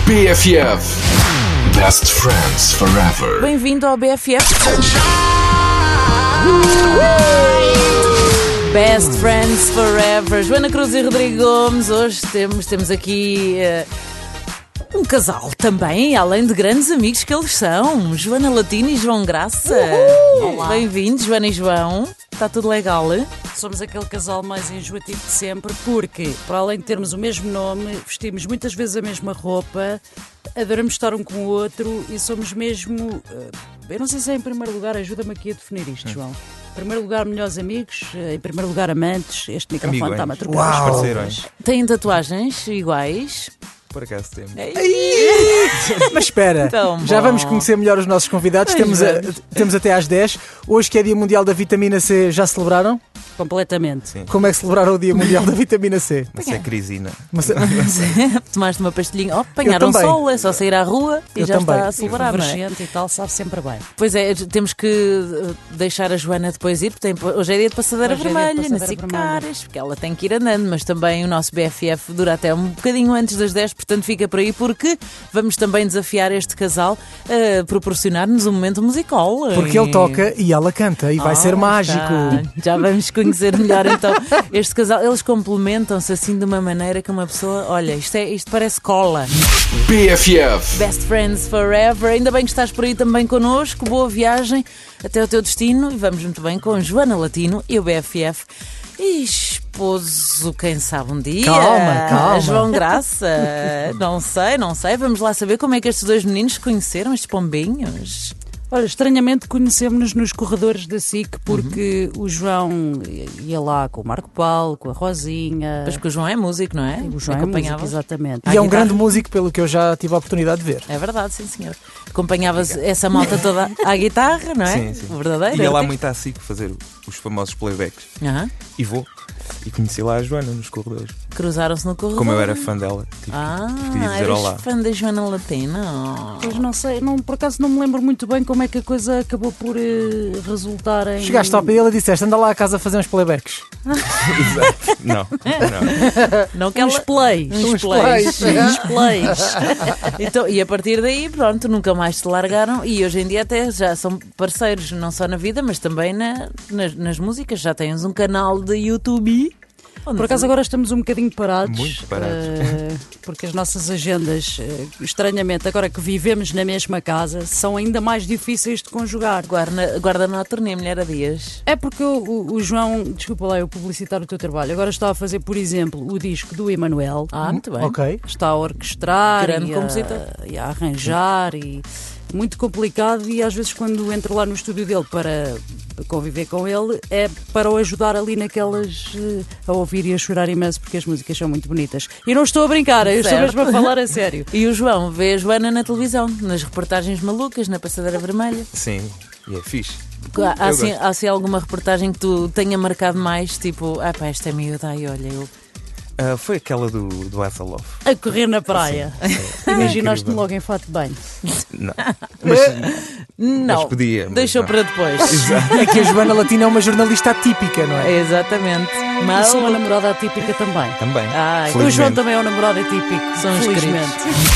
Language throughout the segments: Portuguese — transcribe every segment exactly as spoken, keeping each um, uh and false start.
B F F. Best Friends Forever. Bem-vindo ao B F F. Best Friends Forever. Joana Cruz e Rodrigo Gomes. Hoje temos, temos aqui uh, um casal também, além de grandes amigos que eles são. Joana Latino e João Graça. Olá. Bem-vindos, Joana e João. Está tudo legal, hein? Somos aquele casal mais enjoativo de sempre porque, para além de termos o mesmo nome, vestimos muitas vezes a mesma roupa, adoramos estar um com o outro e somos mesmo... Eu não sei se é em primeiro lugar, ajuda-me aqui a definir isto, João. Em primeiro lugar, melhores amigos, em primeiro lugar, amantes. Este microfone está-me a trocar. Uau. Parceirões. Têm tatuagens iguais? Por acaso temos. Mas espera, Tão já bom. vamos conhecer melhor os nossos convidados. Pois Temos, a- vamos. temos até às dez. Hoje, que é Dia Mundial da Vitamina C, já celebraram? Completamente. Sim. Como é que celebraram o Dia Mundial da Vitamina C? Mas é crisina. Mas- Tomaste uma pastilhinha. Oh, apanharam Eu também. sol, é só sair à rua e Eu já também. está a celebrar, não é? Convergente e tal, sabe sempre bem. Pois é, temos que uh, deixar a Joana depois ir, porque tem, hoje é dia de passadeira Hoje é dia de vermelha, nas passadeira Sicares, porque ela tem que ir andando, mas também o nosso B F F dura até um bocadinho antes das dez, portanto fica por aí, porque vamos também desafiar este casal a proporcionar-nos um momento musical. Porque ele toca e ela canta e vai Ah, ser mágico. tá. Já vamos conhecer melhor então este casal. Eles complementam-se assim de uma maneira que uma pessoa, olha, isto, é, isto parece cola. B F F. Best Friends Forever. Ainda bem que estás por aí também connosco. Boa viagem até o teu destino. E vamos muito bem com Joana Latino e o B F F. E esposo, quem sabe um dia. Calma, calma. João Graça. Não sei, não sei. Vamos lá saber como é que estes dois meninos se conheceram, estes pombinhos. Olha, estranhamente conhecemos-nos nos corredores da S I C porque o João ia lá com o Marco Paulo, com a Rosinha. Mas que o João é músico, não é? O João é músico, exatamente. E é um guitarra. grande músico, pelo que eu já tive a oportunidade de ver. É verdade, sim senhor. Acompanhava-se essa malta toda à guitarra, não é? Sim, sim. Verdadeiro. Ia lá artista. muito à S I C fazer os famosos playbacks. Aham. E vou. E conheci lá a Joana nos corredores. Cruzaram-se no corredor. Como eu era fã dela, tive Ah, que dizer eras olá. fã da Joana Latino. Pois não sei, não, por acaso não me lembro muito bem como é que a coisa acabou por eh, resultar em... Chegaste ao pé dele e disseste: anda lá a casa a fazer uns playbacks. Exato. Não, não. Não que Uns ela... plays. Uns plays. Uns plays. Então, e a partir daí, pronto, nunca mais se largaram e hoje em dia até já são parceiros, não só na vida, mas também na, nas, nas músicas. Já tens um canal de YouTube. Onde Por acaso agora estamos um bocadinho parados. Muito parados. eh, porque as nossas agendas, eh, estranhamente, agora que vivemos na mesma casa, são ainda mais difíceis de conjugar. Guarda, guarda na turnê, mulher a dias. É porque o, o- o João, desculpa lá eu publicitar o teu trabalho, agora está a fazer, por exemplo, o disco do Emanuel. Ah, muito bem. Ok. Está a orquestrar Grande e, compositor. a, e a arranjar e muito complicado, e às vezes quando entro lá no estúdio dele para conviver com ele é para o ajudar ali naquelas eh, a ouvir e a chorar imenso porque as músicas são muito bonitas. E não estou a brincar, eu estou Certo. mesmo a falar a sério. E o João vê a Joana na televisão, nas reportagens malucas, na Passadeira Vermelha. Sim, e é fixe. Há, há, Eu assim, gosto. há assim alguma reportagem que tu tenha marcado mais, tipo, ah pá, esta é miúda, ai olha, eu... Ah, foi aquela do, do Hasselhoff. A correr na praia. Imaginaste-me Incrível. logo em fato de banho. Não. Mas, Não, mas podia. mas deixou não. para depois. É que a Joana Latino é uma jornalista atípica, não é? Exatamente. E Mas sou uma namorada atípica também. Também. Ai, O João Felizmente. também é um namorado atípico. São os felizmente.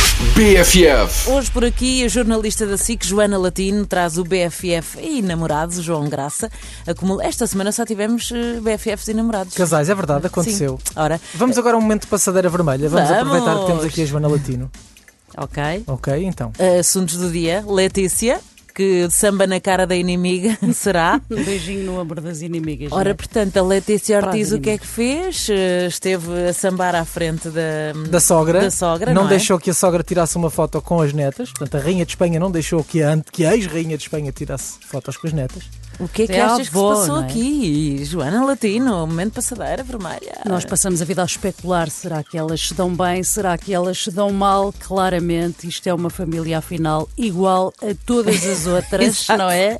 B F F. hoje por aqui a jornalista da S I C, Joana Latino, traz o B F F e namorados, o João Graça. Acumula... Esta semana só tivemos eh, B F Fs e namorados. Casais, é verdade, aconteceu. Sim. Ora, Vamos agora a um momento de passadeira vermelha. Vamos, Vamos. aproveitar que temos aqui a Joana Latino. ok. Ok, então. Assuntos do dia. Letícia, que samba na cara da inimiga, será? Um beijinho no ombro das inimigas. Ora, não é? portanto, a Letícia Ortiz Para o que é que fez? Eh, Esteve a sambar à frente da, Da sogra. da sogra, não não é? deixou que a sogra tirasse uma foto com as netas. Portanto, a Rainha de Espanha não deixou que a, ante- que a ex-Rainha de Espanha tirasse fotos com as netas. O que é que É a achas que avó, se passou não é? aqui? Joana Latino, momento passadeira vermelha. Nós passamos a vida a especular, será que elas se dão bem, será que elas se dão mal? Claramente, isto é uma família, afinal, igual a todas as outras, Exato. não é?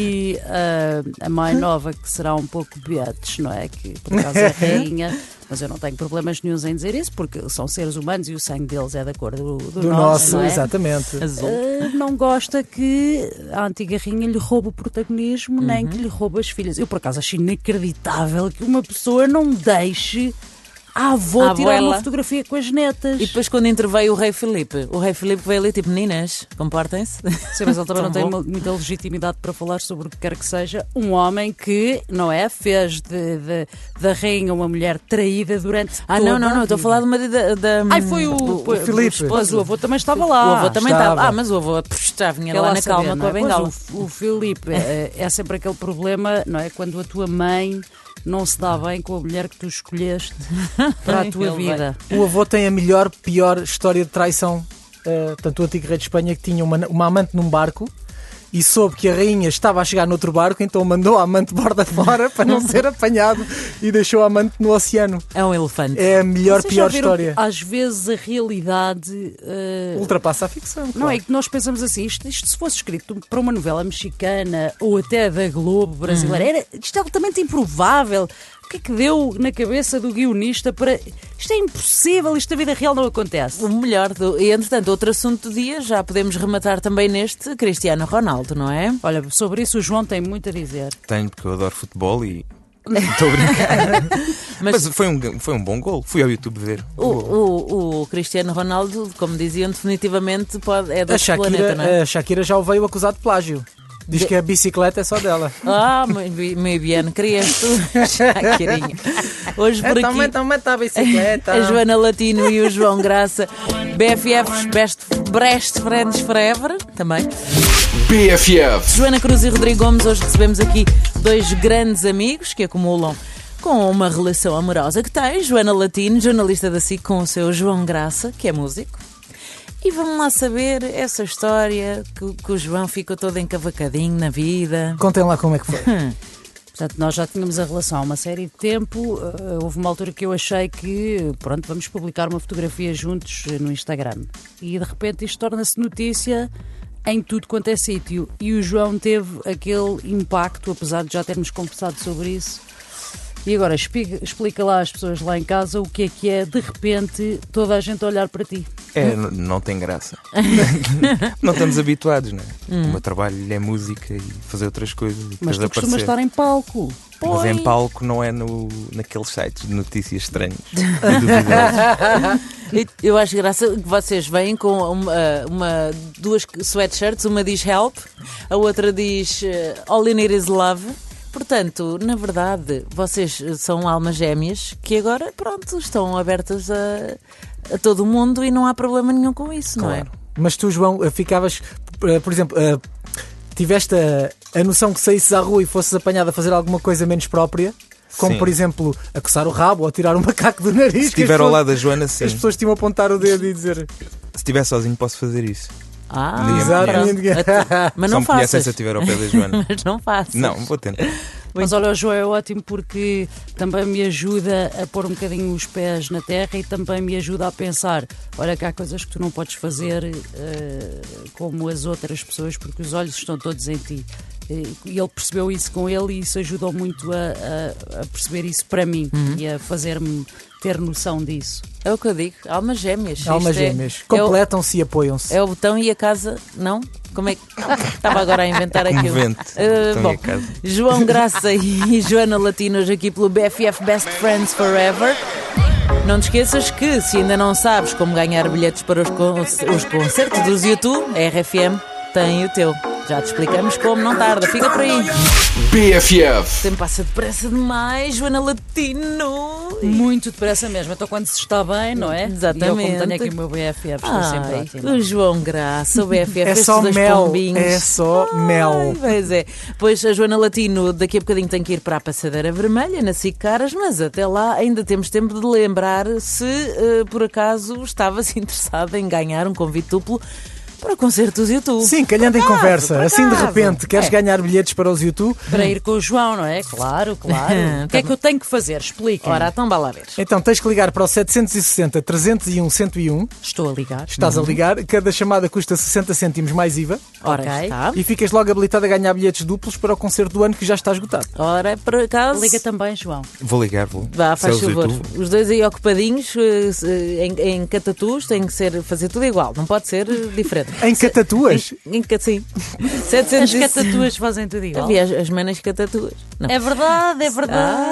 E ah, a mãe nova, que será um pouco beates, não é? Que por acaso é rainha, mas eu não tenho problemas nenhuns em dizer isso, porque são seres humanos e o sangue deles é da cor do, do, Do nosso, nosso, não é? exatamente. Azul. Ah, não gosta que a antiga rainha lhe roube o protagonismo, nem que lhe roube as filhas. Eu, por acaso, acho inacreditável que uma pessoa não deixe a avó A tirar abuela. uma fotografia com as netas. E depois quando interveio o rei Filipe, o rei Filipe veio ali tipo, meninas, comportem-se. Sim, mas ele também não Tão tem bom. mu- muita legitimidade para falar sobre o que quer que seja. Um homem que, não é, fez de, de- da rainha uma mulher traída durante Ah, toda não, não, não, estou a falar de uma da... da Ai, foi o, o Filipe. Mas o avô também estava lá. O avô também estava. estava. Ah, mas o avô pff, já vinha Quer lá lá na saber, calma não com a é? Pois, bengala. o, o Filipe é, é sempre aquele problema, não é? Quando a tua mãe não se dá bem com a mulher que tu escolheste para a tua Ele vida. O avô tem a melhor, pior história de traição. Uh, portanto, o antigo rei de Espanha que tinha uma, uma amante num barco e soube que a rainha estava a chegar noutro barco, então mandou a amante borda fora para não ser apanhado e deixou a amante no oceano. É um elefante. É a melhor, Vocês já pior viram história. que, às vezes a realidade eh, Ultrapassa a ficção. não claro. é que nós pensamos assim, isto, isto se fosse escrito para uma novela mexicana ou até da Globo brasileira, era, isto é altamente improvável. O que é que deu na cabeça do guionista para. Isto é impossível, isto da vida real não acontece. O melhor. Do... E entretanto, outro assunto do dia, já podemos rematar também neste, Cristiano Ronaldo, não é? Olha, sobre isso o João tem muito a dizer. Tenho, porque eu adoro futebol e. Estou a brincar. Mas- Mas, foi, um, foi um bom gol. Fui ao YouTube ver. O, o, o Cristiano Ronaldo, como diziam, definitivamente pode, é A deste planeta, Shakira, não é? a Shakira já o veio acusar de plágio. Diz que a bicicleta é só dela. Ah, muito bi- muito bem, querias tu, Shakirinha. Hoje por aqui, então meta a bicicleta. a Joana Latino e o João Graça, B F Fs, Best, Best Friends Forever, também. B F F. Joana Cruz e Rodrigo Gomes, hoje recebemos aqui dois grandes amigos que acumulam com uma relação amorosa que tem. Joana Latino, jornalista da S I C, com o seu João Graça, que é músico. E vamos lá saber essa história que, que o João ficou todo encavacadinho na vida. Contem lá como é que foi. Portanto, nós já tínhamos a relação há uma série de tempo. Uh, houve uma altura que eu achei que, pronto, vamos publicar uma fotografia juntos uh, no Instagram. E de repente isto torna-se notícia em tudo quanto é sítio. E o João teve aquele impacto, apesar de já termos conversado sobre isso. E agora explica, explica lá às pessoas lá em casa o que é que é, de repente, toda a gente a olhar para ti. É, n- não tem graça. Não estamos habituados, não é? Hum. O meu trabalho é música e fazer outras coisas. E Mas depois tu costumas aparecer. estar em palco. Mas em Pois. palco não é no, naqueles sites de notícias estranhas e duvidosas. E eu acho graça que vocês vêm com uma, uma- duas sweatshirts, uma diz help, a outra diz eh, all you need is love. Portanto, na verdade, vocês são almas gêmeas que agora, pronto, estão abertas a, a todo o mundo e não há problema nenhum com isso, não é? Claro. Mas tu, João, ficavas, eh, por exemplo, eh, tiveste a, a noção que saísses à rua e fosses apanhado a fazer alguma coisa menos própria? Como, Sim. por exemplo, a coçar o rabo ou a tirar um macaco do nariz? Se que as estiver ao pessoas- lado da Joana, sim. As pessoas tinham a apontar o dedo e dizer... Se estiver sozinho, posso fazer isso. Ah, Ninguém me pronto. conhece. Até- Mas Só não me conhecem faças. se eu estiver ao pé da Joana. Mas não faças. Não, vou tentar. Mas olha, o João é ótimo porque também me ajuda a pôr um bocadinho os pés na terra e também me ajuda a pensar, olha que há coisas que tu não podes fazer eh, como as outras pessoas porque os olhos estão todos em ti. E ele percebeu isso com ele e isso ajudou muito a, a- a perceber isso para mim e a fazer-me ter noção disso. É o que eu digo, almas gêmeas. Almas Isto é- gêmeas. É o, Completam-se e apoiam-se. é o botão e a casa, não? Como é que. Estava agora a inventar Um aquilo. vento. Ah, Então, bom, em casa. João Graça e Joana Latino hoje aqui pelo B F F Best Friends Forever. Não te esqueças que, se ainda não sabes como ganhar bilhetes para os, con- os concertos dos YouTube, a R F M tem o teu. Já te explicamos como, não tarda. Fica por aí. B F F. O tempo passa depressa demais, Joana Latino. Muito depressa mesmo. Então quando se está bem, não é? Exatamente. E eu como tenho aqui o meu B F F, estou sempre Ai, ótima. o João Graça, o B F F, É estes só dois mel. pombinhos. É só Ai, mel. pois é. Pois a Joana Latino daqui a bocadinho tem que ir para a Passadeira Vermelha, na S I C Caras, mas até lá ainda temos tempo de lembrar se eh, por acaso estava-se interessada em ganhar um convite duplo para concertos YouTube. Sim, calhando em Por acaso, conversa. por Assim de acaso. repente, queres É. ganhar bilhetes para os YouTube? Para ir com o João, não é? Claro, claro. O que é que eu tenho que fazer? Explica. Ora, então vá lá ver. Então tens que ligar para o setecentos e sessenta, trezentos e um, cento e um. Estou a ligar. Estás a ligar. Cada chamada custa sessenta cêntimos mais I V A. Ora Ok. está. E ficas logo habilitado a ganhar bilhetes duplos para o concerto do ano que já está esgotado. Ora, por acaso... Liga também, João. Vou ligar, vou. Vá, faz Se é os favor. YouTube. Os dois aí ocupadinhos, eh, se- em, em catatus, tem que ser, fazer tudo igual, não pode ser eh, diferente. Em catatuas? Em, em, ca- sim. As setecentos e- catatuas fazem tudo igual. Havia as, as manas catatuas. Não. É verdade, é verdade. Ah,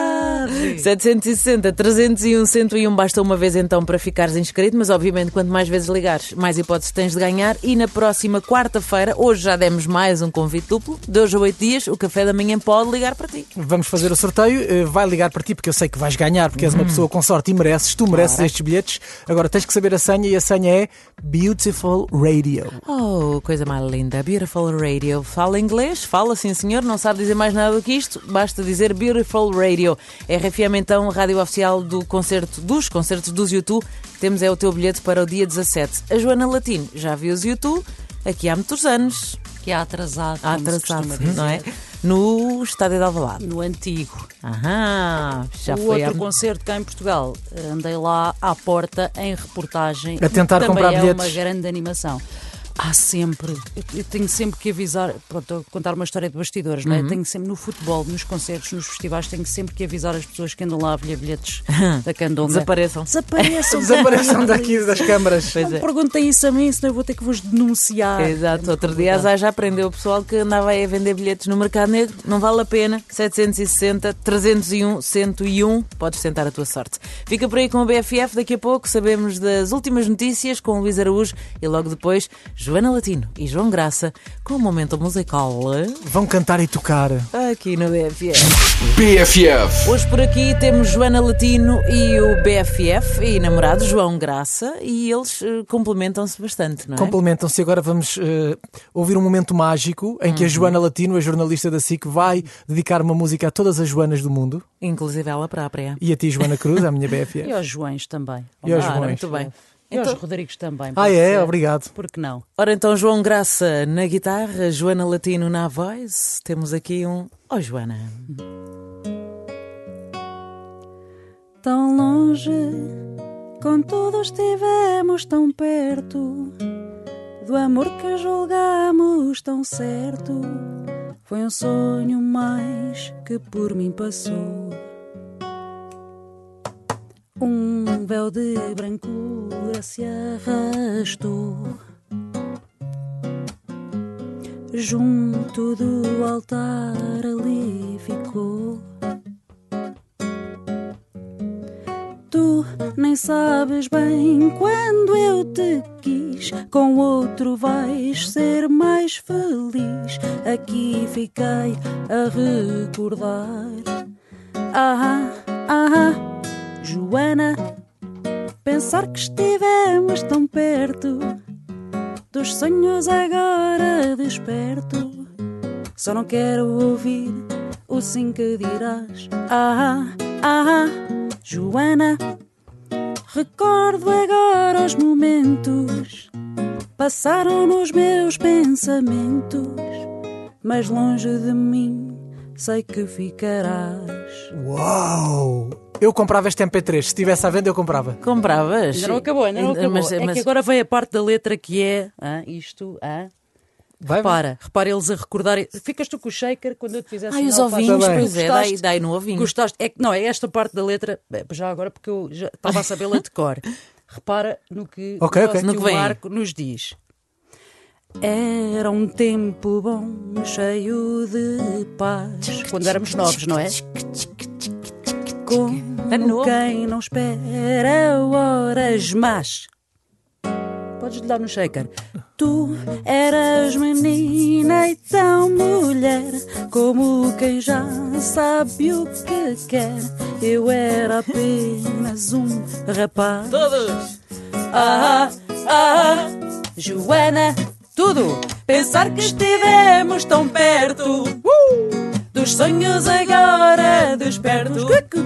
verdade. setecentos e sessenta, trezentos e um, cento e um, basta uma vez então para ficares inscrito, mas obviamente quanto mais vezes ligares, mais hipóteses tens de ganhar. E na próxima quarta-feira, hoje já demos mais um convite duplo, de hoje a oito dias, o Café da Manhã pode ligar para ti. Vamos fazer o sorteio, eh, vai ligar para ti porque eu sei que vais ganhar, porque és uma pessoa com sorte e mereces, tu mereces Claro. estes bilhetes. Agora tens que saber a senha e a senha é Beautiful Radio. Oh, coisa mais linda, Beautiful Radio. Fala inglês? Fala, sim senhor, não sabe dizer mais nada do que isto, basta dizer Beautiful Radio. R F M então, rádio oficial do concerto, dos concertos dos YouTube. Temos é o teu bilhete para o dia dezassete. A Joana Latino já viu os YouTube aqui há muitos anos. Que há atrasado, Há como se atrasado, costuma dizer. não é? No Estádio de Alvalade. No antigo. Aham, já o foi outro há... concerto cá em Portugal, andei lá à porta em reportagem. A tentar Também comprar é bilhetes. uma grande animação. Há sempre, eu, eu tenho sempre que avisar, pronto, estou a contar uma história de bastidores, não é? Tenho sempre no futebol, nos concertos, nos festivais, tenho sempre que avisar as pessoas que andam lá a ver bilhetes da candonga. Desapareçam. Desapareçam. Desapareçam daqui das câmaras. Pois Não é. perguntem isso a mim, senão eu vou ter que vos denunciar. Exato, outro dia a Zay já aprendeu o pessoal que andava aí a vender bilhetes no mercado negro, não vale a pena. Setecentos e sessenta, trezentos e um, cento e um, podes tentar a tua sorte. Fica por aí com o B F F, daqui a pouco sabemos das últimas notícias com o Luís Araújo e logo depois Joana Latino e João Graça com o momento musical Vão cantar e tocar. aqui no B F F. B F F. Hoje por aqui temos Joana Latino e o B F F e namorado João Graça e eles eh, complementam-se bastante, não é? Complementam-se. Agora vamos eh, ouvir um momento mágico em que a Joana Latino, a jornalista da S I C, vai dedicar uma música a todas as Joanas do mundo. Inclusive ela própria. E a ti, Joana Cruz, a minha B F E F. aos Joões também. E aos Ah, Joões. muito bem. E aos Então- Rodrigues também. Ah, pode é? ser. Obrigado. Por que não? Ora então, João Graça na guitarra, Joana Latino na voz. Temos aqui um... Oh, Joana. Tão longe, contudo estivemos tão perto do amor que julgamos tão certo. Foi um sonho mais que por mim passou. Um véu de brancura se arrastou junto do altar, ali ficou. Tu nem sabes bem quando eu te quis, com outro vais ser mais feliz. Aqui fiquei a recordar. Ah, ah, Joana, pensar que estivemos tão perto dos sonhos agora desperto. Só não quero ouvir o sim que dirás. Ah, ah, Joana, recordo agora os momentos passaram nos meus pensamentos, mas longe de mim sei que ficarás. Uau! Eu comprava este M P três. Se estivesse à venda, eu comprava. Compravas? Ainda não acabou, ainda não acabou. Mas, é mas- que agora vem a parte da letra que é ah, isto, ah. Vai, vai. Repara, repara eles a recordar. Ficas tu com o shaker quando eu te fizer Ai, os sinal, faz- ovinhos, Tá bem. pois é, Gostaste? dai, dai no ovinho. Gostaste? É que não, é esta parte da letra. Bem, já agora porque eu já estava a sabê-la de cor. Repara no que, Ok, no ok. que No que o vem. Marco nos diz. Era um tempo bom, cheio de paz. Quando éramos novos, não é? Como É novo. quem não espera horas más. Podes lhe dar no shaker. Tu eras menina e tão mulher, como quem já sabe o que quer. Eu era apenas um rapaz. Todos! Ah, ah, Joana, tudo. Pensar que estivemos tão perto dos sonhos agora despertos.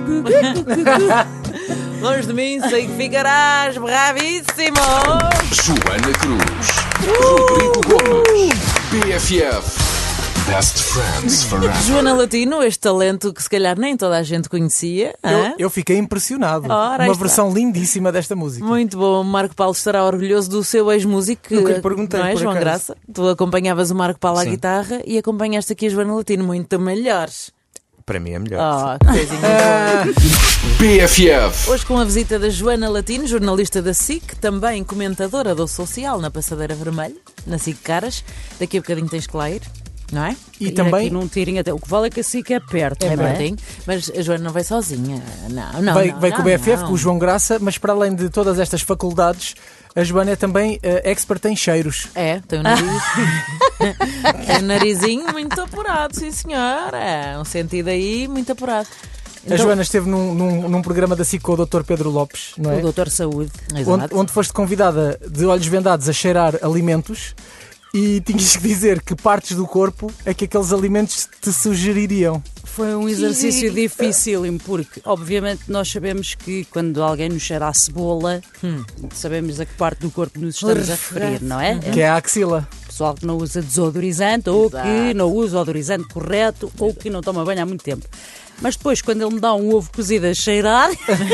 Longe de mim, sei que ficarás bravíssimo! Joana Cruz. Rodrigo Gomes. B F F. Best Friends Forever. Joana Latino, este talento que se calhar nem toda a gente conhecia. hã? Eu, eu fiquei impressionado. Ora, aí Uma está. versão lindíssima desta música. Muito bom, Marco Paulo estará orgulhoso do seu ex-músico. Nunca lhe perguntei, não é, por João acaso. Graça? Tu acompanhavas o Marco Paulo à Sim. guitarra e acompanhaste aqui a Joana Latino, muito melhores. Para mim é melhor. Oh, que coisinha boa. B F F. Hoje com a visita da Joana Latino, jornalista da S I C, também comentadora do Social na Passadeira Vermelha, na S I C Caras. Daqui a bocadinho tens que lá ir. Não é? E, E também aqui num tirinho até. O que vale é que assim que é perto, É não é? pertinho. Mas a Joana não vai sozinha. Não, não. vai, não, vai não, com o B F F, não. com o João Graça, mas para além de todas estas faculdades, a Joana é também uh, expert em cheiros. É, tem o nariz. Tem o narizinho muito apurado, sim senhora. Um sentido aí muito apurado. A Então- Joana esteve num, num, num programa da S I C com o doutor Pedro Lopes, não é? O doutor Saúde. Exato. Onde, onde foste convidada de olhos vendados a cheirar alimentos e tinhas que dizer que partes do corpo é que aqueles alimentos te sugeririam. Foi um exercício dificílimo, porque obviamente nós sabemos que quando alguém nos cheira a cebola, Hum. sabemos a que parte do corpo nos estamos a referir, não é? Que é a axila. Pessoal que não usa desodorizante ou Exato. que não usa o odorizante correto ou que não toma banho há muito tempo. Mas depois, quando ele me dá um ovo cozido a cheirar,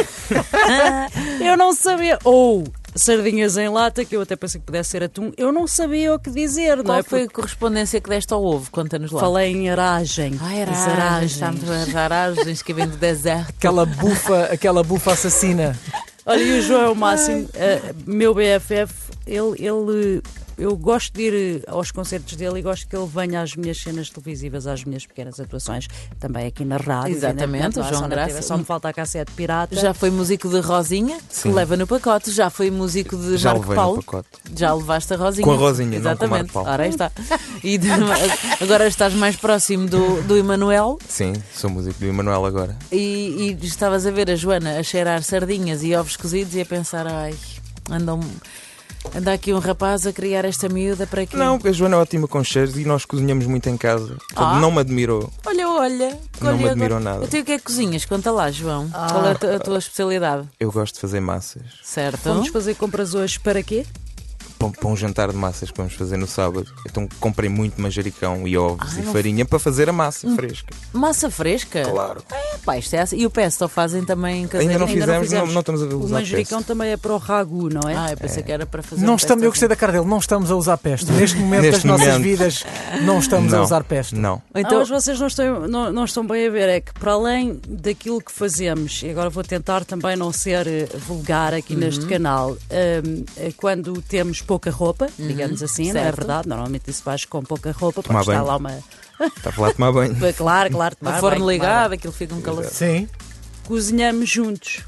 eu não sabia. Ou sardinhas em lata, que eu até pensei que pudesse ser atum, eu não sabia o que dizer, não Qual é? foi a Porque correspondência que deste ao ovo? Conta-nos lá. falei em aragem. Ai, As aragens. aragens. Estamos as aragens que vêm do deserto. Aquela bufa, aquela bufa assassina. Olha, e o João é o máximo. Uh, meu B F F, ele, ele, eu gosto de ir aos concertos dele e gosto que ele venha às minhas cenas televisivas, às minhas pequenas atuações, também aqui na rádio. Exatamente, né? o Lá João só na Graça. T V, Só me falta a cassete pirata. Já foi músico de Rosinha, Sim. que leva no pacote. Já foi músico de Já Marco levei Paulo. no pacote. Já levaste a Rosinha. Com a Rosinha, não com o Marco Exatamente. Paulo. Ora, aí está. E de- agora estás mais próximo do, do Emanuel Sim, sou músico do Emanuel agora. e, e estavas a ver a Joana a cheirar sardinhas e ovos cozidos e a pensar, ai, andam, anda aqui um rapaz a criar esta miúda para quê? Não, a Joana é ótima com cheiros e nós cozinhamos muito em casa. Portanto, Ah. não me admirou. Olha, olha. Não olha me admirou agora. nada. Então o que é que cozinhas? Conta lá, João. Qual é a tu- a tua especialidade? Eu gosto de fazer massas. Certo? Vamos fazer compras hoje para quê? Para, para um jantar de massas que vamos fazer no sábado. Então comprei muito manjericão e ovos Ai, e não- farinha para fazer a massa fresca. Massa fresca? Claro. É, pá, isto é assim. E o pesto fazem também caseiro? Ainda não Ainda não fizemos, não, fizemos. não estamos a O usar manjericão pesto. também é para o ragu, não é? Ah, eu pensei que era para fazer Não um estamos, pesto eu gostei da cara dele, não estamos a usar pesto. Neste momento Neste das nossas momento. vidas, não estamos a Não, usar pesto. Não. Então, Ah, mas vocês não estão, não, não estão bem a ver, é que para além daquilo que fazemos, e agora vou tentar também não ser eh, vulgar aqui Uhum. neste canal, hum, eh, quando temos pouca roupa, digamos assim, não é Certo. verdade? Normalmente isso faz com pouca roupa, Tomar porque está banho. lá uma. Está a falar de tomar banho. Claro, claro, o tomar forno banho, tomar ligado, banho. aquilo fica um calor. Sim. Cozinhamos juntos.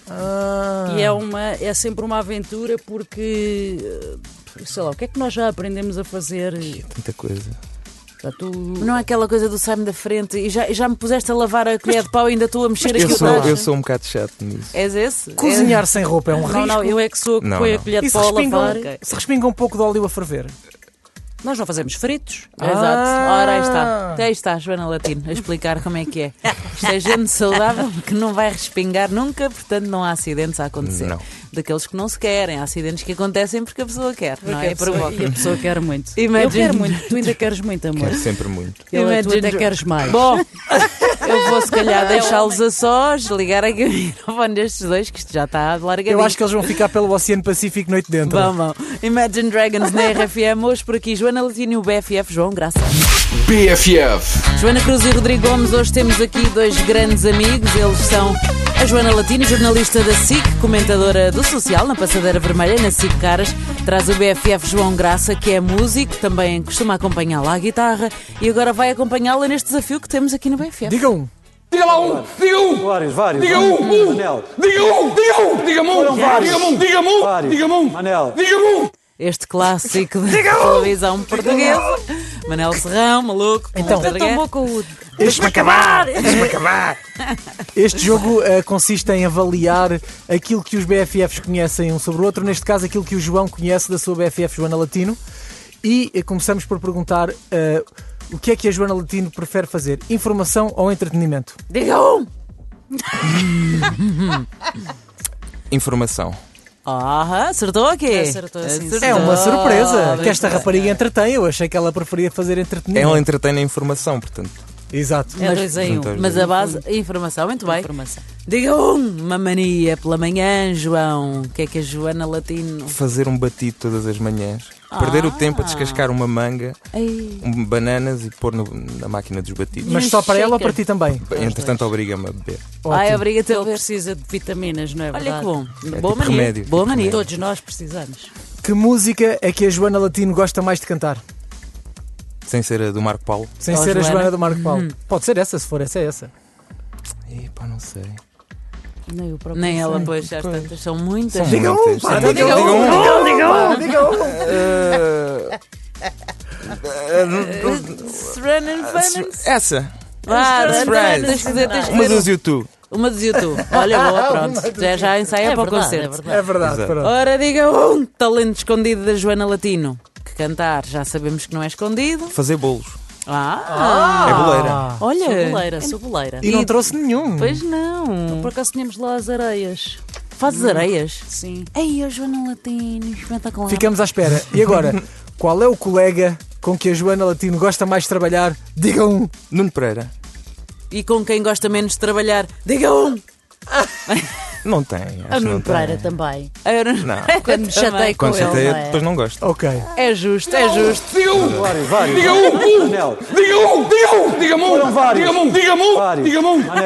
Ah. E é, uma, é sempre uma aventura porque, eh, sei lá, o que é que nós já aprendemos a fazer? Tanta coisa. Portanto, Não é aquela coisa do sai-me da frente e já, já me puseste a lavar a colher de pau e ainda estou a mexer aqui Eu o sou, tacho. eu sou um bocado chato nisso. És esse? Cozinhar sem roupa é um não, risco. não, eu é que sou a que Não, põe a não. colher E de se pau a respingam, lavar. se respinga um pouco de óleo a ferver? Nós não fazemos fritos. É, exato. Ah. Ora, aí está. Até aí está, Joana Latino, a explicar como é que é. Isto é gente saudável que não vai respingar nunca, portanto não há acidentes a acontecer. Não. Daqueles que não se querem. Há acidentes que acontecem porque a pessoa quer, não Porque é? a pessoa- Provoca. e a pessoa quer muito. Imagine- Eu quero muito. Tu ainda queres muito, amor. Quero sempre muito. Eu, tu Imagine- até queres mais. Bom, eu vou se calhar deixá-los a sós, ligar aqui o microfone destes dois, que isto já está largadinho. Eu acho que eles vão ficar pelo Oceano Pacífico noite dentro. Vão, vão. Imagine Dragons na R F M, hoje por aqui Joana Latino e o B F F João Graça. B F F. Joana Cruz e Rodrigo Gomes, hoje temos aqui dois grandes amigos, eles são a Joana Latino, jornalista da S I C, comentadora do Social, na Passadeira Vermelha, na S I C Caras, traz o B F F João Graça, que é músico, também costuma acompanhá-la à guitarra e agora vai acompanhá-la neste desafio que temos aqui no B F F. Diga um. Diga lá um! Diga um! Vários, vários. Diga um! um. Manel. Diga um! Diga um! Diga-me um! Diga-me um! Diga-me um! Vários. Diga-me um! Manel. Diga-me um! Este clássico da televisão portuguesa, Manel Serrão, maluco, Então, Pedro Tão Guerra. bom com o. Deixa-me acabar! Deixa-me acabar! Este jogo eh, consiste em avaliar aquilo que os B F Fs conhecem um sobre o outro, neste caso aquilo que o João conhece da sua B F F Joana Latino. E eh, começamos por perguntar eh, o que é que a Joana Latino prefere fazer, informação ou entretenimento? Diga um! Informação. Ah, acertou aqui? Acertou, sim, É uma surpresa Muito que esta bem. rapariga entretém. Eu achei que ela preferia fazer entretenimento. Ela entretém na informação, portanto. Exato. É dois em um. Juntar os Mas a base, a informação, muito bem. Informação. Diga um! Uma mania pela manhã, João. O que é que a Joana Latino... Fazer um batido todas as manhãs. Perder o tempo a descascar uma manga, Ei, um, bananas e pôr no- na máquina dos batidos. Mas E só para ela ou shaker? para ti também? Entretanto, obriga-me a beber. ai, Ótimo. obriga-te a Ele ver. precisa de vitaminas, não é Olha verdade? que bom. É Boa tipo mania. remédio, Boa tipo mania. remédio. Todos nós precisamos. Que música é que a Joana Latino gosta mais de cantar? Sem ser a do Marco Paulo. Sem Ou ser a Joana. Joana do Marco Paulo. Pode ser essa, se for essa, é essa. Epá, não sei. Nem, eu próprio Nem ela, sei. pois, já Pois. tantas, são muitas. São Diga um, muitas, pá, são diga muitas. um, Diga um. diga um, diga um. Serena Finance. Essa. Vá, That's Ana, right. tens que dizer, tens que Uma dizer dos YouTube. Uma dos YouTube. Olha, boa, pronto. Já, já ensaia É para o verdade, concerto. é verdade. É verdade, Exato. pronto. Ora, diga um talento escondido da Joana Latino. Que cantar, já sabemos que não é escondido. Fazer bolos. Ah! É boleira. Ah, Olha! Sou boleira, sou boleira. E não trouxe nenhum. Pois não. Por acaso tínhamos lá as areias. Fazes areias? Sim. Ei, a Joana Latino, espetacular. Ficamos à espera. E agora, qual é o colega com que a Joana Latino gosta mais de trabalhar? Diga um. Nuno Pereira. E com quem gosta menos de trabalhar? Diga um! Não tem. A Acho que não Nuno tem. Pereira também. Eu não- Não. Quando me chatei com Quando ele, chateia, não é? depois não gosto. Ok. É justo, é justo. Diga um! Diga um! Diga um! Diga um! Diga um! Diga-me um! Diga-me um! Diga-me um! Diga-me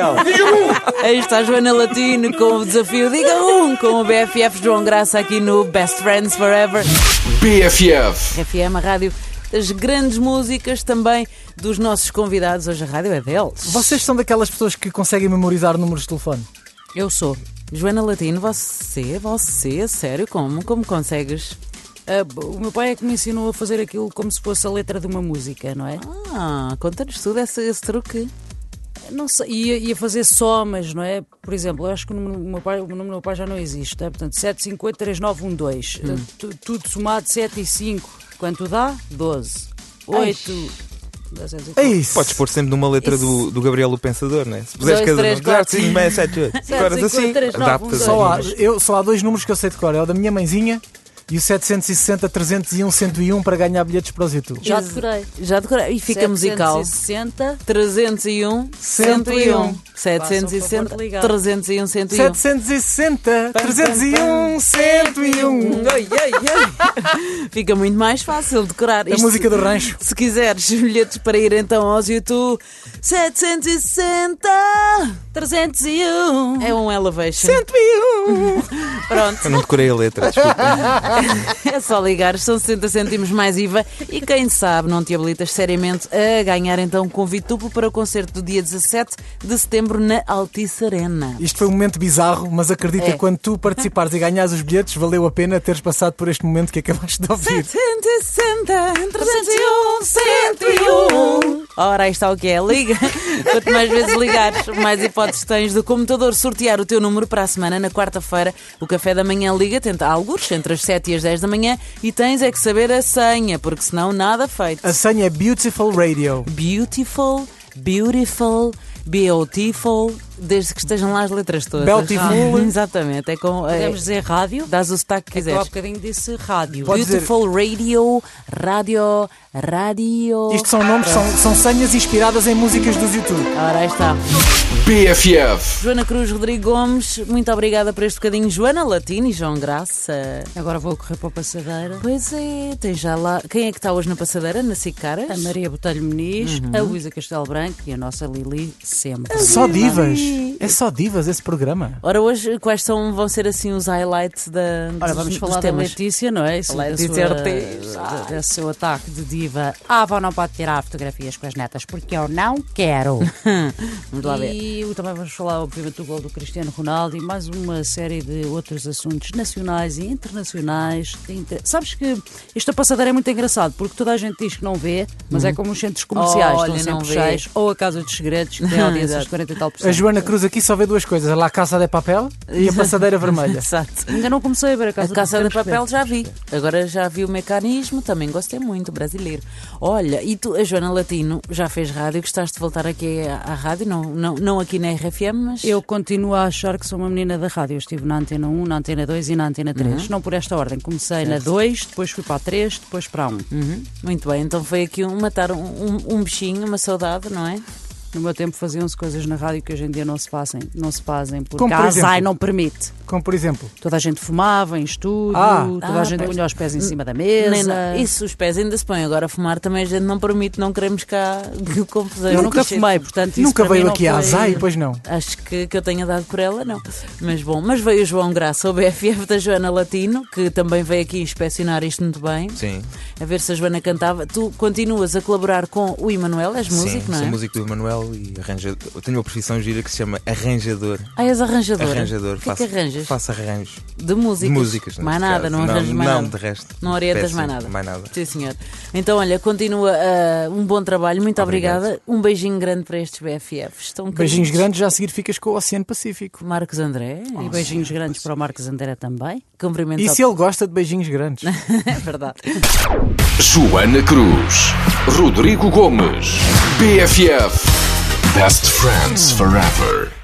um! Aí está a Joana Latino com o desafio Diga um! Com o B F F João Graça aqui no Best Friends Forever. B F F. F M, a rádio das grandes músicas também dos nossos convidados. Hoje a rádio é deles. Vocês são daquelas pessoas que conseguem memorizar números de telefone? Eu sou. Joana Latino, você, você, a sério, como? Como consegues? Ah, o meu pai é que me ensinou a fazer aquilo como se fosse a letra de uma música, não é? Ah, conta-nos tudo esse, esse truque. Não sei, ia, ia fazer somas, não é? Por exemplo, eu acho que o número do meu pai, o número do meu pai já não existe, é? Portanto, sete cinco oito três nove um dois. Hum. Tu- Tudo somado sete e cinco. Quanto dá? doze. oito. É isso. Podes pôr sempre numa letra do, do Gabriel o Pensador, né? Se puseres Dois, cada três, um, quatro, cinco, seis, sete, oito. Agora cinco, assim, três, nove, adaptas. um, Só dois. há, aos números. eu, só há dois números que eu sei de cor. É o da minha mãezinha e o setecentos e sessenta, trezentos e um, cento e um para ganhar bilhetes para os YouTube. Já decorei. Já decorei. E fica musical. setecentos e sessenta. trezentos e um, cento e um. setecentos e Façam o favor sessenta, de ligar. trezentos e um, cento e um. setecentos e sessenta, trezentos e um, cento e um. Ai, ai, ai. Fica muito mais fácil decorar. A Isto, música do rancho. Se quiseres bilhetes para ir então aos YouTube, setecentos e sessenta trezentos e um. é um elevation. cento e um. Pronto, Eu não decorei a letra, desculpa. é só ligar, são sessenta cêntimos mais I V A e quem sabe não te habilitas seriamente a ganhar então um convite duplo para o concerto do dia dezassete de setembro na Altice Arena. Isto foi um momento bizarro, mas acredita É. que quando tu participares e ganhares os bilhetes, valeu a pena teres passado por este momento que acabaste de ouvir. setecentos e sessenta, trezentos e um, cento e um. Ora, aí está o que é. Liga. Quanto mais vezes ligares, mais hipóteses tens do computador sortear o teu número para a semana. Na quarta-feira, o café da manhã liga, tenta algures entre as sete e as dez da manhã e tens é que saber a senha, porque senão nada feito. A senha é Beautiful Radio. Beautiful, beautiful, beautiful, desde que estejam lá as letras todas. Beautiful. Exatamente. É com, é, Podemos dizer rádio? dás o sotaque que É que eu há quiseres. bocadinho disse rádio. Pode dizer- Beautiful Radio, rádio, rádio. Isto são nomes, são, são senhas inspiradas em músicas dos YouTube. Ora, aí está. B F F. Joana Cruz, Rodrigo Gomes, muito obrigada por este bocadinho. Joana Latino e João Graça. Agora vou correr para a passadeira. Pois é, tem já lá. Quem é que está hoje na passadeira? Na Cicaras? A Maria Botelho Muniz, a Luísa Castelo Branco e a nossa Lili sempre. Só divas. É só divas esse programa. Ora, hoje, quais são, vão ser assim os highlights da, dos, Ora, vamos dos falar da temas? Letícia, não é? Isso, Letícia da sua- Ortiz. da- Desse seu ataque de diva. Ah, a avó não pode tirar fotografias com as netas porque eu não quero. Vamos lá ver. E também vamos falar, obviamente, do gol do Cristiano Ronaldo e mais uma série de outros assuntos nacionais e internacionais. de inter- Sabes que esta passadeira é muito engraçado porque toda a gente diz que não vê, mas é como os centros comerciais, Olha, estão não sempre vê. cheios. Ou a Casa dos Segredos, que tem audiências Exato. de quarenta e tal por A cento. Joana Cruz aqui só vê duas coisas: a La Casa de Papel e a passadeira vermelha. Exato. Ainda não comecei a ver a A Casa, Caça de dos Papel Segredos. já vi. Agora já vi o mecanismo, também gostei muito, brasileiro. Olha, e tu, a Joana Latino, já fez rádio, gostaste de voltar aqui à, à rádio? Não, não, não aqui na R F M, mas. Eu continuo a achar que sou uma menina da rádio. Eu estive na Antena um, na Antena dois e na Antena três. Não por esta ordem. Comecei na dois, depois fui para a três, depois para a um. Uhum. Muito bem, então foi aqui um, matar um, um, um bichinho, uma saudade, não é? No meu tempo faziam-se coisas na rádio que hoje em dia não se fazem. Não se fazem porque Como, a por ASAI exemplo? não permite. Como Como por exemplo? Toda a gente fumava em estúdio, Ah. toda a Ah, gente pois. punha os pés em cima da Nem mesa. não. Isso, os pés ainda se põem. Agora fumar também a gente não permite, não queremos cá confusão. Eu nunca fumei, portanto isso Nunca para mim veio não aqui a foi- Azai, pois não. Acho que, que eu tenha dado por ela, não. Mas bom, mas veio o João Graça, o B F F da Joana Latino, que também veio aqui inspecionar isto muito bem, Sim, a ver se a Joana cantava. Tu continuas a colaborar com o Emanuel, és músico, sim, não sou é? músico do Emanuel e arranjador. Eu tenho uma profissão gira que se chama arranjador. Ah, és arranjador. Arranjador, O que faço, é que arranjas? faço arranjos. De músicas? De músicas, Mais neste nada, caso. não arranjas mais não, nada. de resto. Não orientas péssimo, mais nada. Mais nada. Sim, senhor. Então, olha, continua uh, um bom trabalho, muito Obrigado. obrigada. Um beijinho grande para estes B F Fs. Estão Beijinhos queridos. grandes, já a seguir ficas com o Oceano Pacífico. Marcos André. E beijinhos grandes para o Marcos André também. Cumprimentos E ao- se ele gosta de beijinhos grandes? É verdade. Joana Cruz, Rodrigo Gomes, B F F. Best Friends Forever.